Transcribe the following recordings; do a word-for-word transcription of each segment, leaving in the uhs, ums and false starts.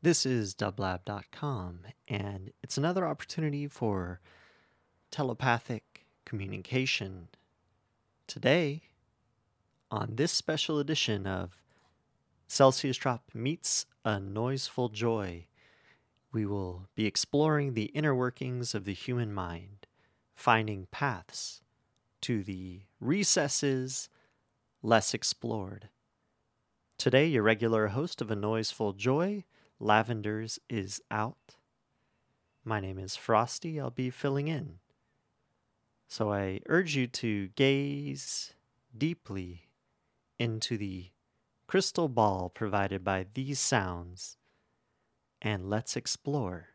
This is dublab dot com, and it's another opportunity for telepathic communication. Today, on this special edition of Celsius Drop Meets a Noiseful Joy, we will be exploring the inner workings of the human mind, finding paths to the recesses less explored. Today, your regular host of A Noiseful Joy, Lavenders, is out. My name is Frosty. I'll be filling in. So I urge you to gaze deeply into the crystal ball provided by these sounds, and let's explore.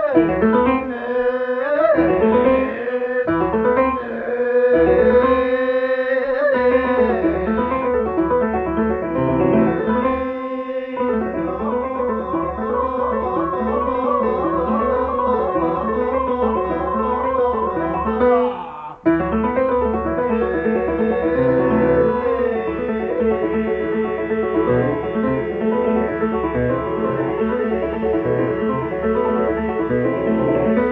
Thank you.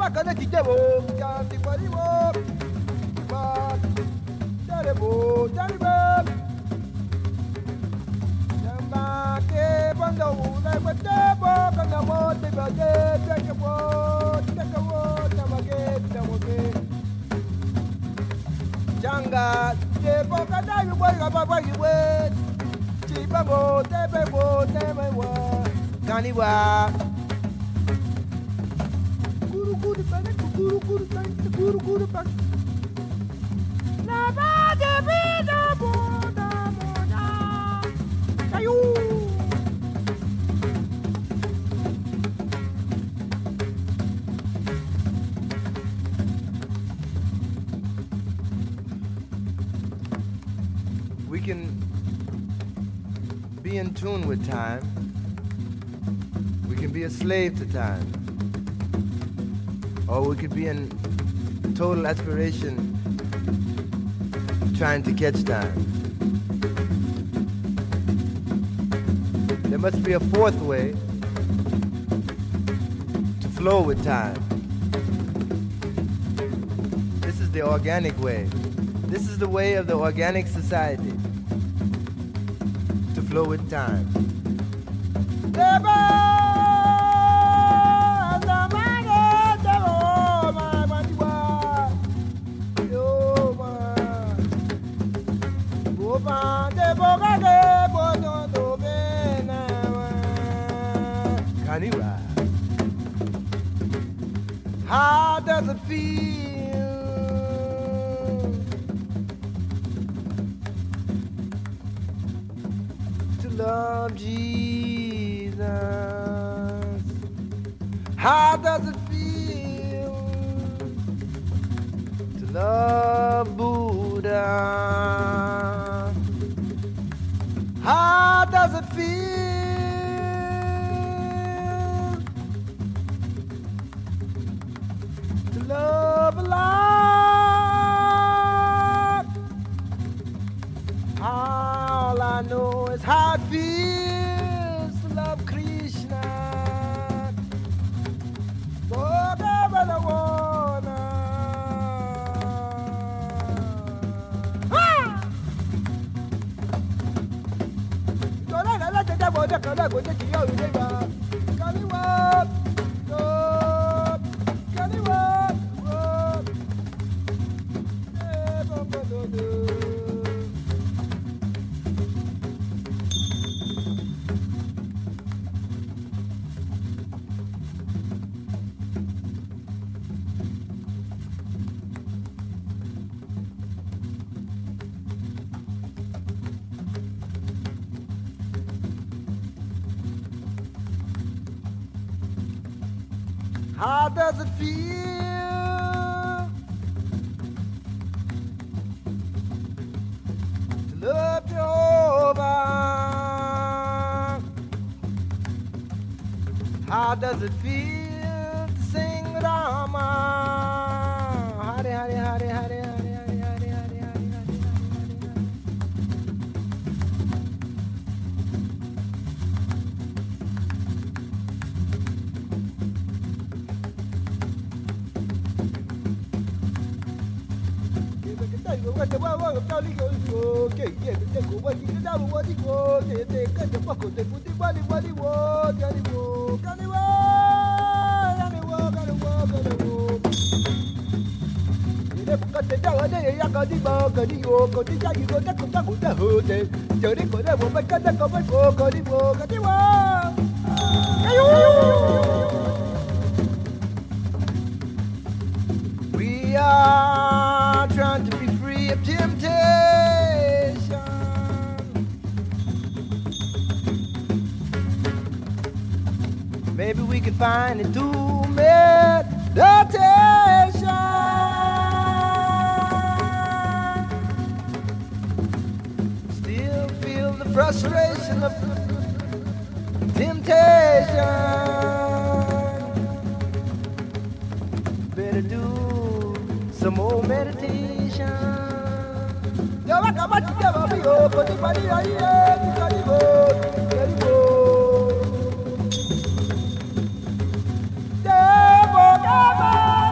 Janga, de boca da you boy, baba you wait. Chipa mo, tebe mo, tebe wa. Kaniwa. Guru guru bana, guru guru bana, guru guru bana. La ba de vida bo da mo da. Kayu. We can be in tune with time. We can be a slave to time. Or we could be in total aspiration trying to catch time. There must be a fourth way to flow with time. This is the organic way. This is the way of the organic society to flow with time. How does it feel to love Jesus? How does it feel to love Buddha? How does it feel to love alive? All I know is how it feels to love Krishna. Whatever the wanna. Ah! How does it feel to love Jehovah? How does it feel to sing Rama? Hare Hare Hare Hare Hare Hare Hare Hare Hare Hare. We are trying to be free of temptation. Maybe we can find it through meditation. Still feel the frustration of temptation. Better do some more meditation. Devil, devil.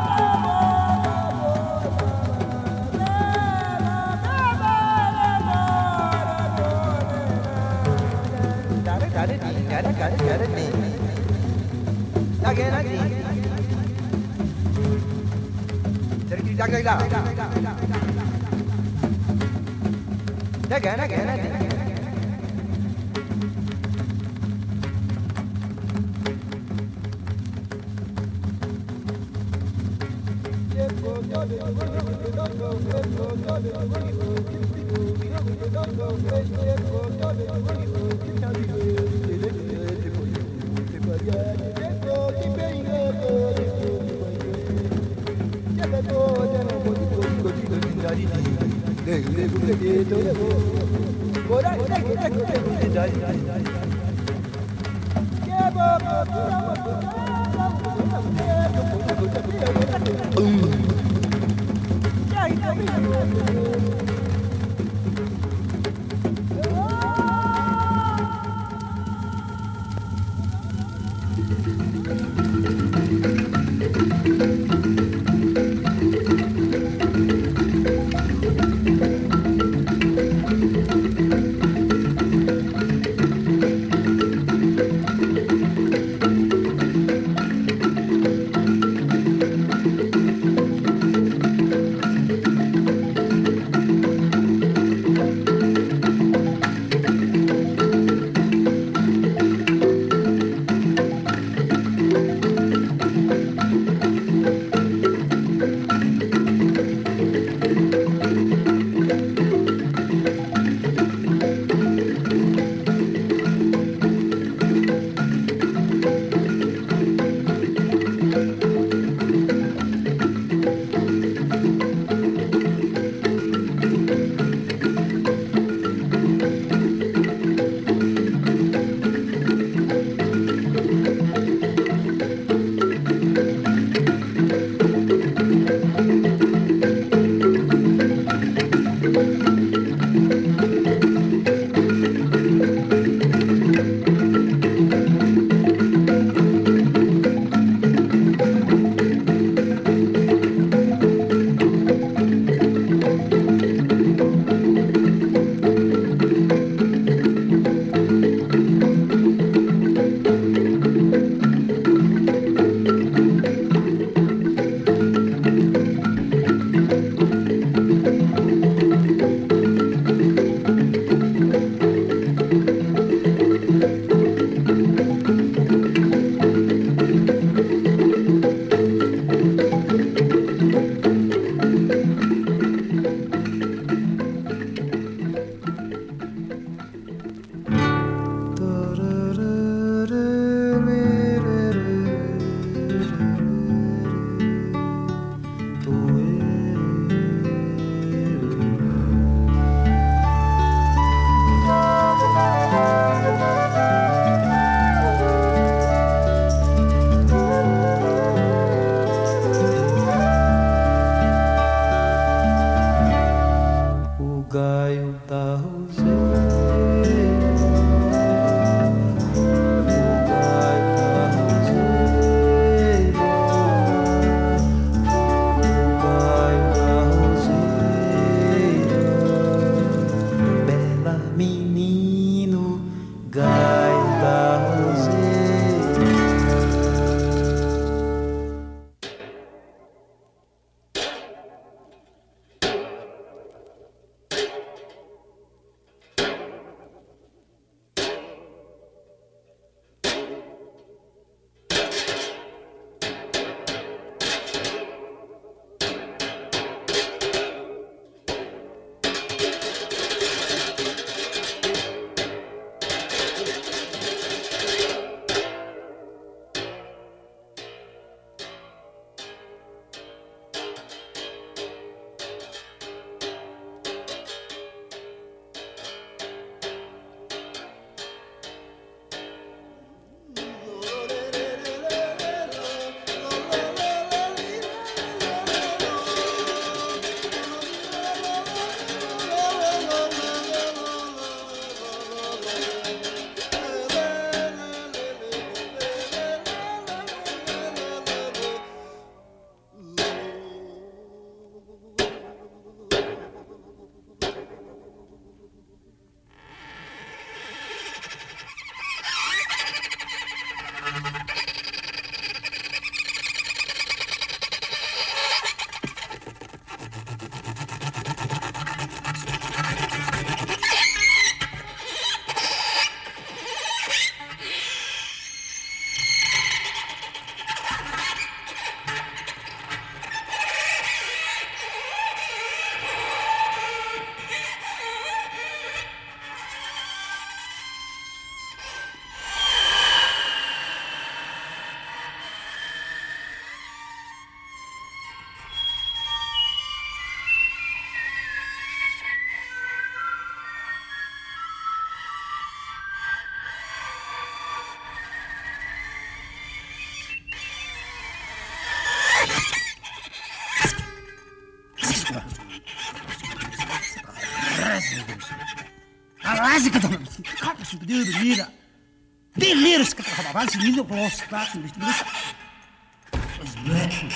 Aliás, que don't cut to do the leader. The leaders got to have a bunch of little close back in the list. It's black.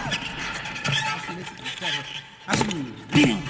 As we beating.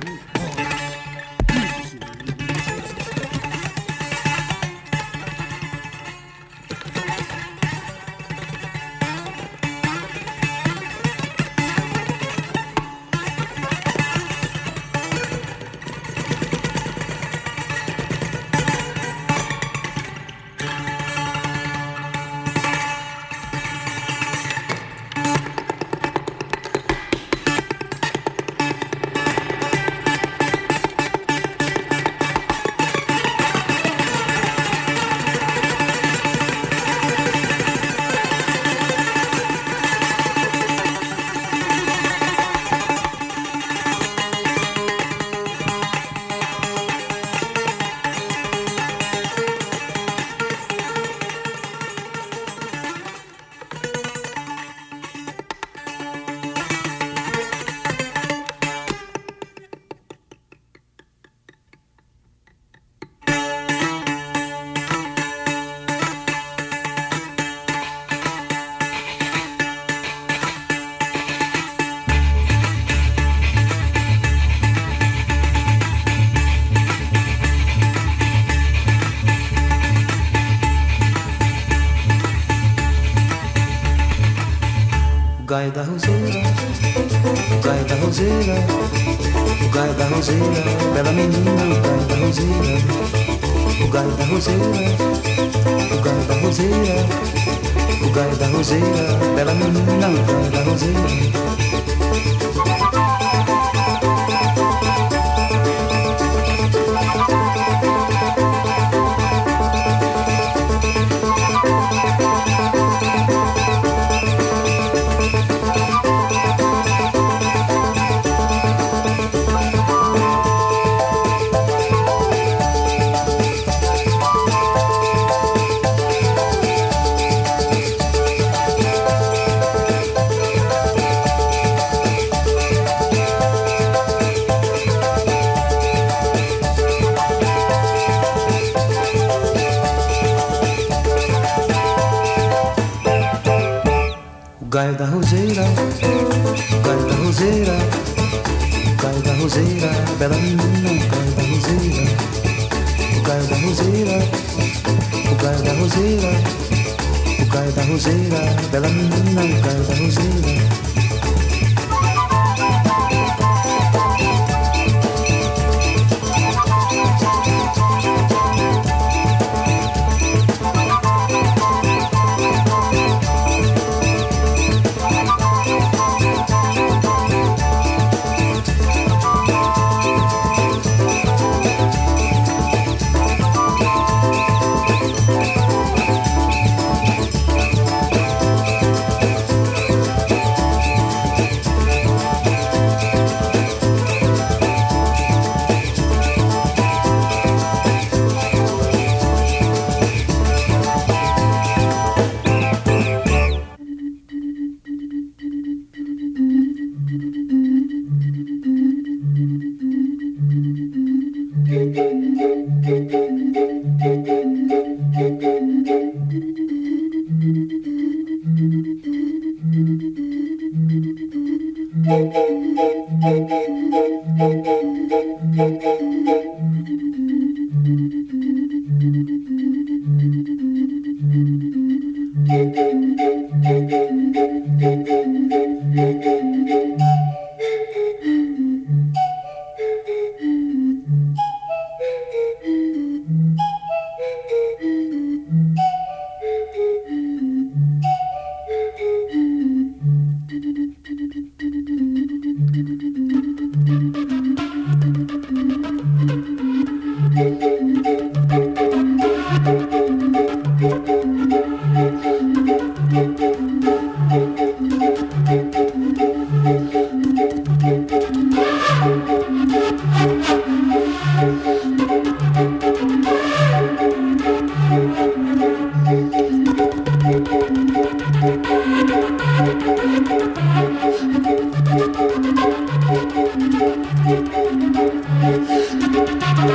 O gaio da roseira, o gaio da roseira, o gaio da roseira, bela menina, o gaio da roseira, o gaio da roseira, o gaio da roseira, o gaio da roseira, bela menina, o gaio da roseira. Gaio da roseira, gaio da roseira, gaio da roseira, bela menina, o gaio da roseira, o gaio da roseira, o gaio da roseira, o gaio da roseira, bela menina, o gaio da roseira. Thank you.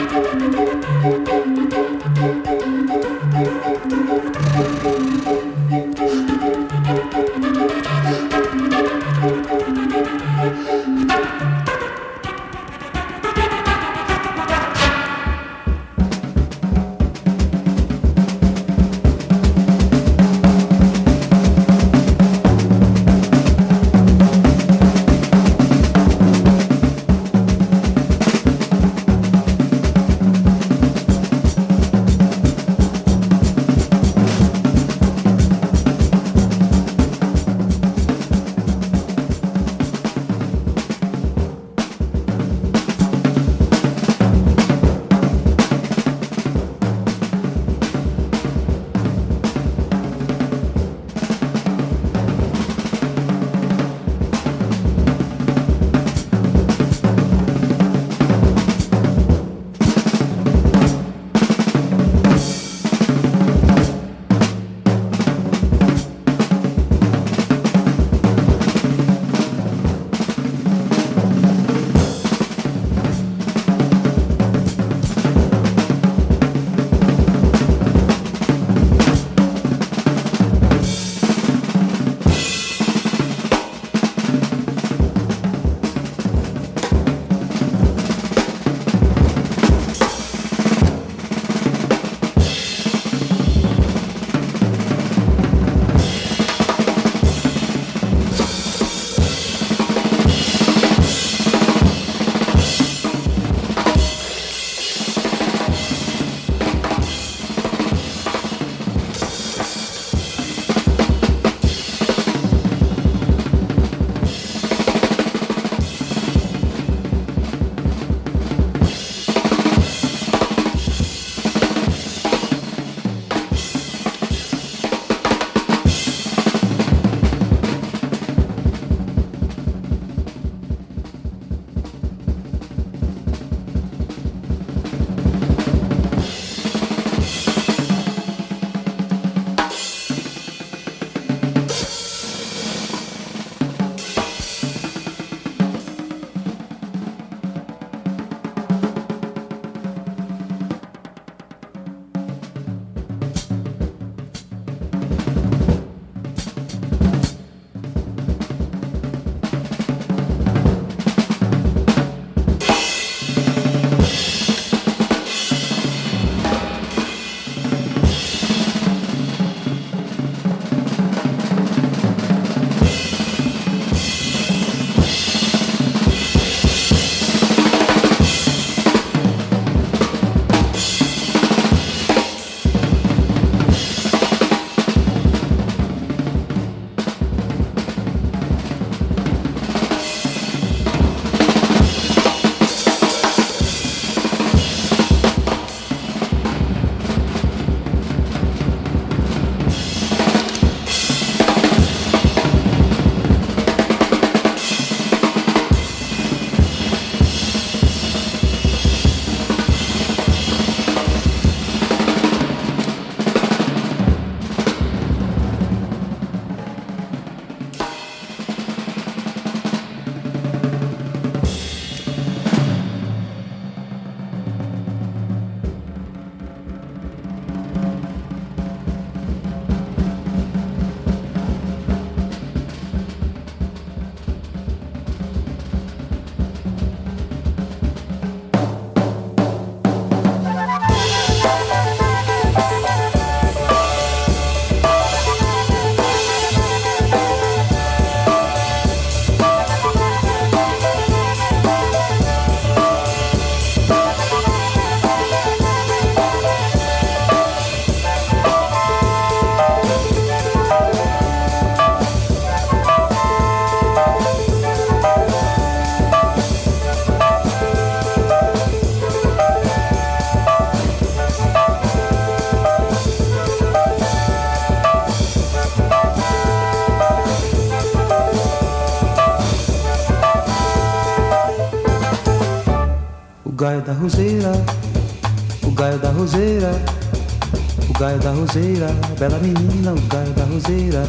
da roseira, o gaio da roseira, o gaio da roseira, bela menina, o gaio da roseira.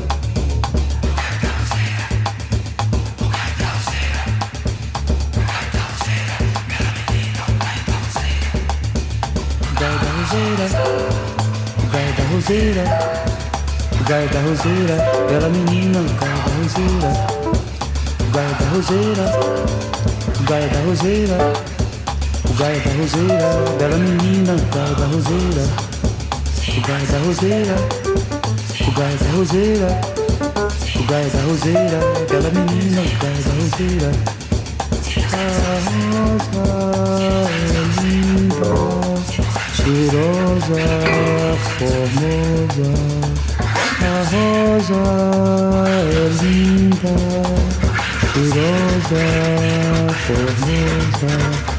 O gaio da roseira, o gaio da roseira, bela menina, o gaio da roseira. O gaio da roseira, o gaio da roseira, o gaio da roseira, bela menina, o gaio da roseira. O gaio da roseira, o gaio da roseira, o gaio da roseira, bela menina, o gaio da roseira. A rosa é linda, cheirosa, formosa. A rosa é linda, cheirosa, formosa.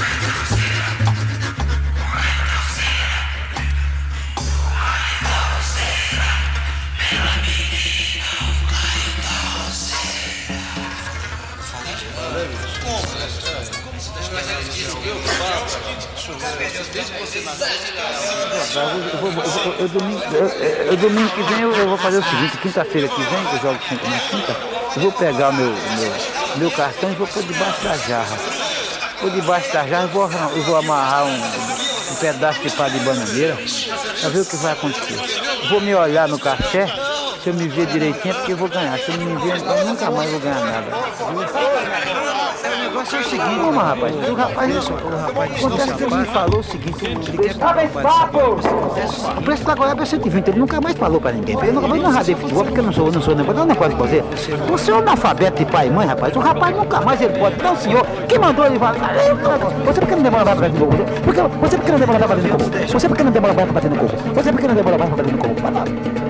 Eu, vou, eu, vou, eu, domingo, eu, eu, domingo que vem eu, eu vou fazer o seguinte, quinta-feira que vem, que eu jogo sempre na quinta, eu vou pegar meu, meu, meu cartão e vou pôr debaixo da jarra. Por debaixo da jarra eu vou, eu vou amarrar um, um pedaço de pá de bananeira para ver o que vai acontecer. Eu vou me olhar no café, se eu me ver direitinho é porque eu vou ganhar. Se eu não me ver, eu nunca mais vou ganhar nada. O negócio é o seguinte, vamos, rapaz. O rapaz, o rapaz acontece que ele me falou o seguinte, o preço da o preço da goiaba é cento e vinte, ele nunca mais falou pra ninguém. Eu nunca mais narradei futebol porque eu não sou, não sou, não, não pode fazer. Você é um analfabeto de pai e mãe, rapaz. O rapaz nunca mais ele pode. Não, senhor, quem mandou ele falar? Você por que não demora mais pra fazer no corpo? Você por que não demora mais pra fazer no corpo? Você por que não demora mais pra fazer no corpo? Você por que não demora mais pra fazer no corpo?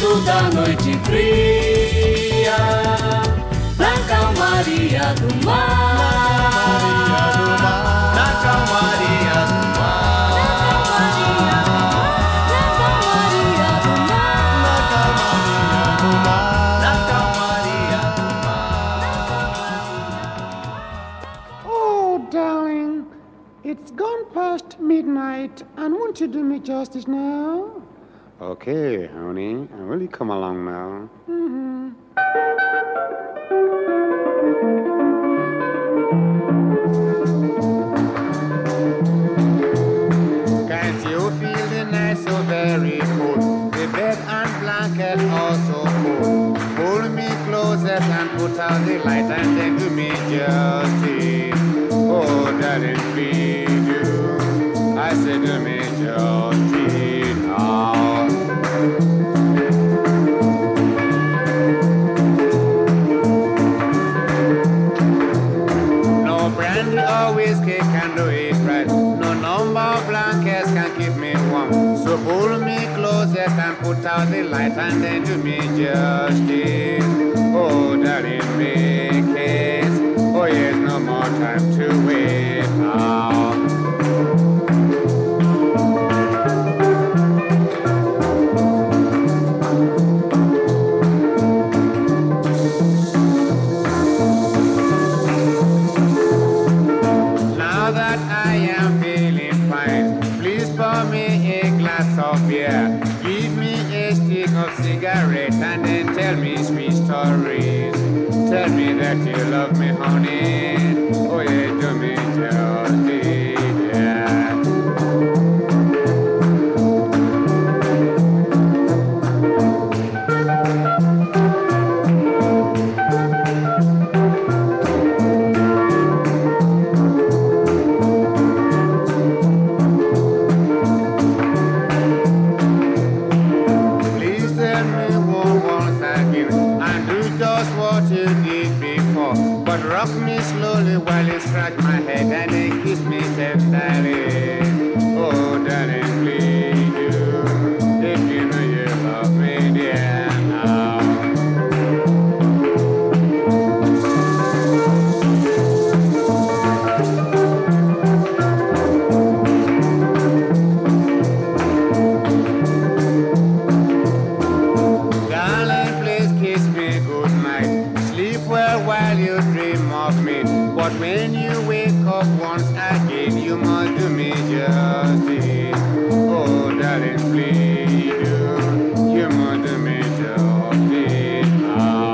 vento da noite fria, na calmaria do mar, Na calmaria do mar. na calmaria do mar, Na calmaria do mar. na calmaria do mar. Oh, darling, it's gone past midnight, and won't you do me justice now? Okay, honey. Will you come along now? Mm-hmm. Can't you feel the night so very cold? The bed and blanket also cold. Pull me closer and put out the light and then do me justice. Oh, darling, please do. I said do me justice now. No brandy or whiskey can do it right. No number of blankets can keep me warm. So pull me closest and put out the light and then do me justice. Oh, darling, make haste. Oh, yes, no more time to wait now. Now that I am feeling fine, please pour me a glass of beer. Give me a stick of cigarette and then tell me sweet stories. Tell me that you love me, honey. Oh yeah, do me justice, yeah. Please tell me one once again and do just what you did before. But rock me slowly while you scratch my head and then kiss me tenderly. Oh, darling, please do. If you know you love me, dear, now. Darling, please kiss me good night. Sleep well while you dream of me. But when you wake up once again, you must do me justice. Oh, darling, please do. You must do me justice now.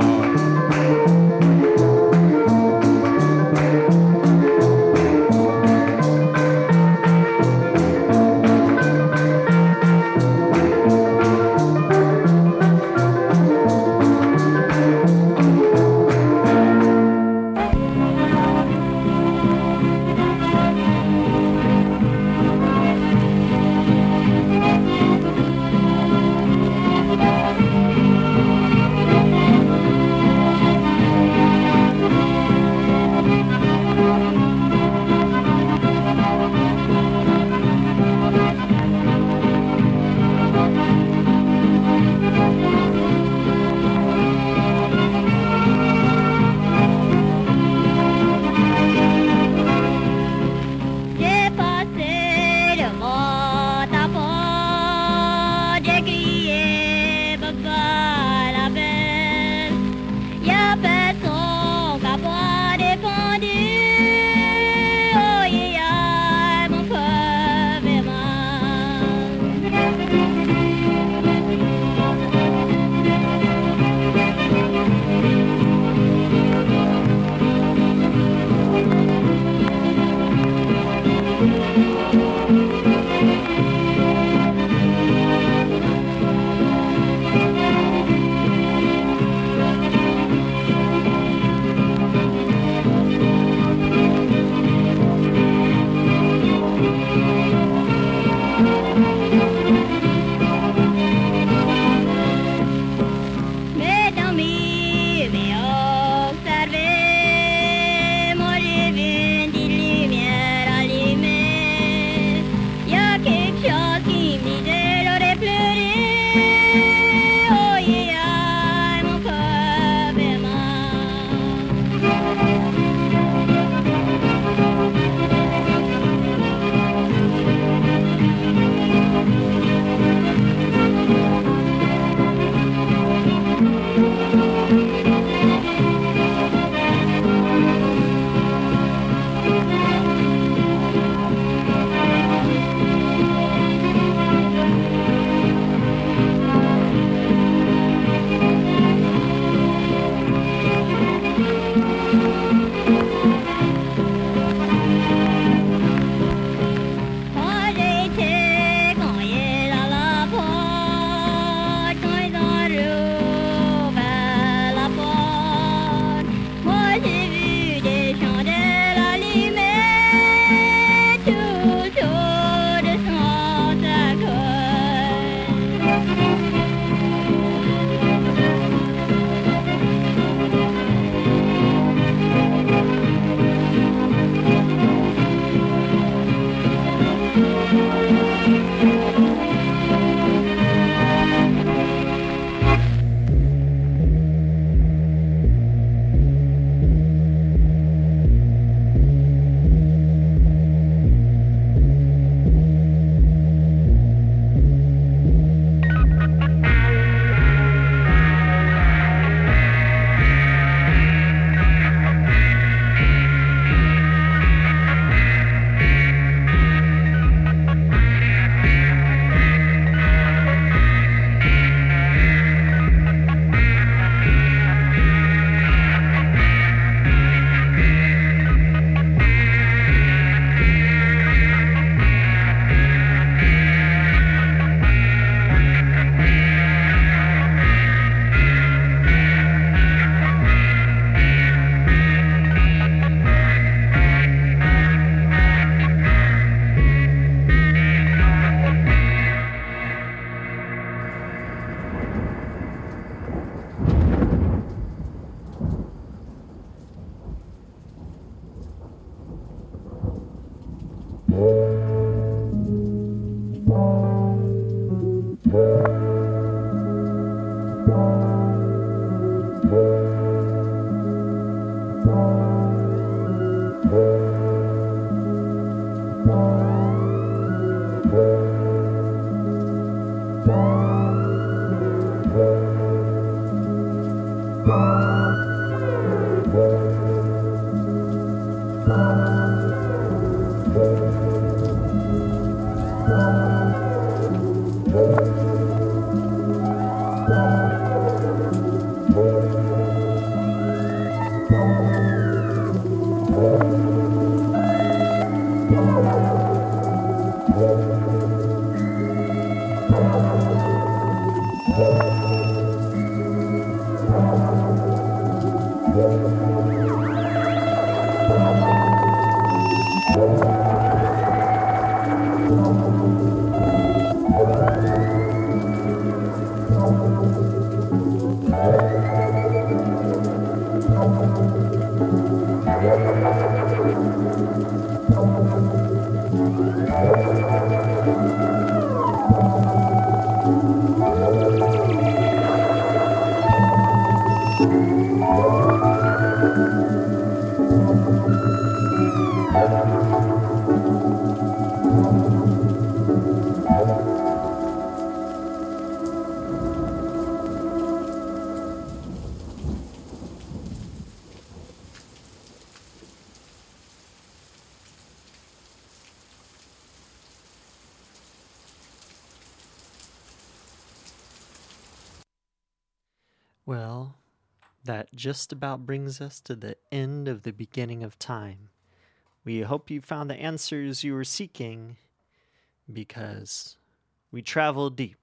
Well, that just about brings us to the end of the beginning of time. We hope you found the answers you were seeking, because we travel deep.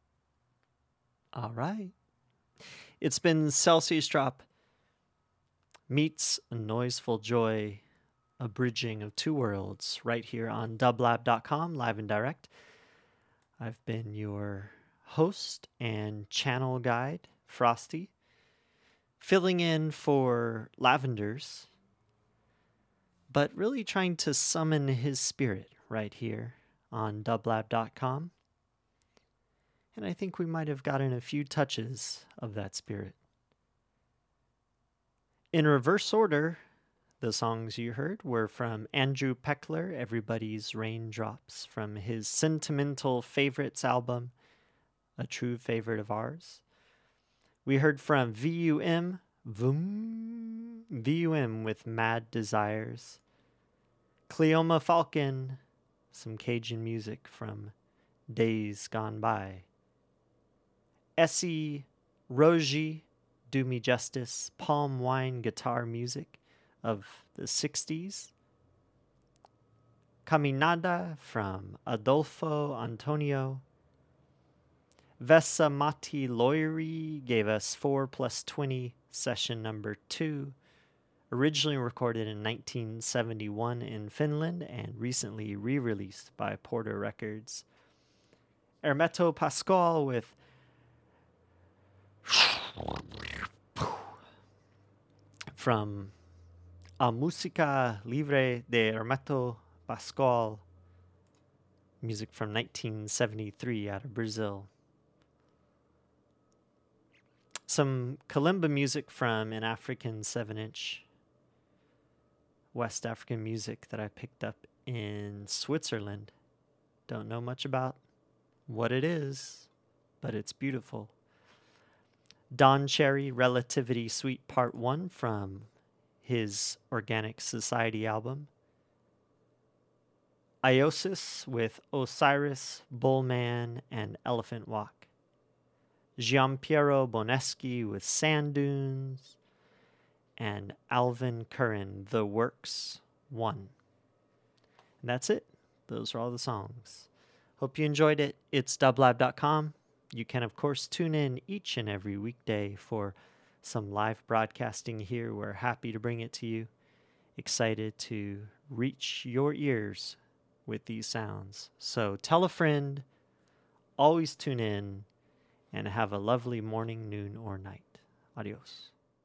All right. It's been Celsius Drop meets a Noiseful Joy, a bridging of two worlds, right here on dublab dot com, live and direct. I've been your host and channel guide, Frosty, filling in for Lavenders, but really trying to summon his spirit right here on dublab dot com. And I think we might have gotten a few touches of that spirit. In reverse order, the songs you heard were from Andrew Peckler, Everybody's Raindrops, from his Sentimental Favorites album, a true favorite of ours. We heard from V U M, Vroom, V U M with Mad Desires. Cleoma Falcon, some Cajun music from Days Gone By. Essie Rogie, Do Me Justice, palm wine guitar music of the sixties. Caminada from Adolfo Antonio. Vesa Matti Loiri gave us four plus twenty, session number two, originally recorded in nineteen seventy-one in Finland and recently re-released by Porter Records. Hermeto Pascual with from A Música Libre de Hermeto Pascual, music from nineteen seventy-three out of Brazil. Some kalimba music from an African seven inch, West African music that I picked up in Switzerland. Don't know much about what it is, but it's beautiful. Don Cherry, Relativity Suite Part one from his Organic Society album. Iosis with Osiris, Bullman, and Elephant Walk. Giampiero Boneschi with Sand Dunes. And Alvin Curran, The Works one. And that's it. Those are all the songs. Hope you enjoyed it. It's dublab dot com. You can, of course, tune in each and every weekday for some live broadcasting here. We're happy to bring it to you. Excited to reach your ears with these sounds. So tell a friend, always tune in, and have a lovely morning, noon, or night. Adios.